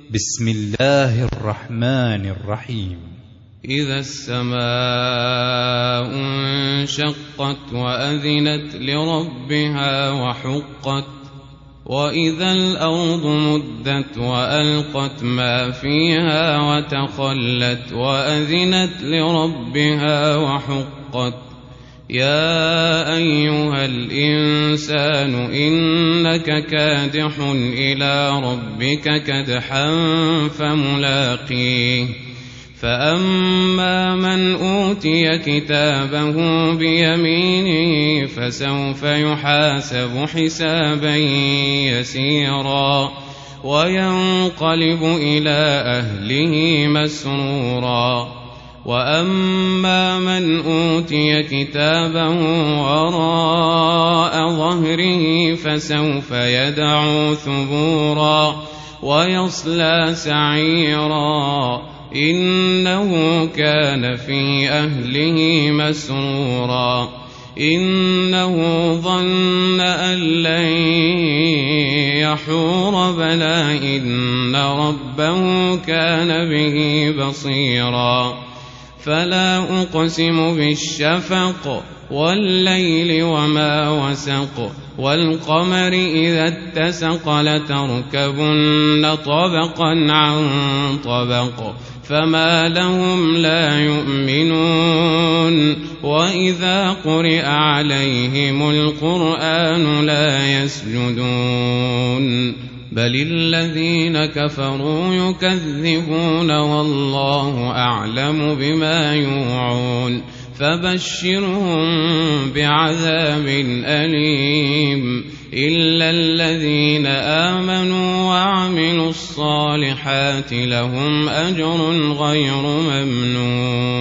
بسم الله الرحمن الرحيم. إذا السماء انشقت وأذنت لربها وحقت وإذا الأرض مدت وألقت ما فيها وتخلت وأذنت لربها وحقت يا أيها الإنسان إنك كادح إلى ربك كدحا فملاقيه فأما من أوتي كتابه بيمينه فسوف يحاسب حسابا يسيرا وينقلب إلى أهله مسرورا وأما من أوتي كتابه وراء ظهره فسوف يدعو ثبورا ويصلى سعيرا إنه كان في أهله مسرورا إنه ظن أن لن يحور بلى إن ربه كان به بصيرا فلا أقسم بالشفق والليل وما وسق والقمر إذا اتسق لتركبن طبقا عن طبق فما لهم لا يؤمنون وإذا قرئ عليهم القرآن لا يسجدون بل الذين كفروا يكذبون والله أعلم بما يوعون فبشرهم بعذاب أليم إلا الذين آمنوا وعملوا الصالحات لهم أجر غير ممنون.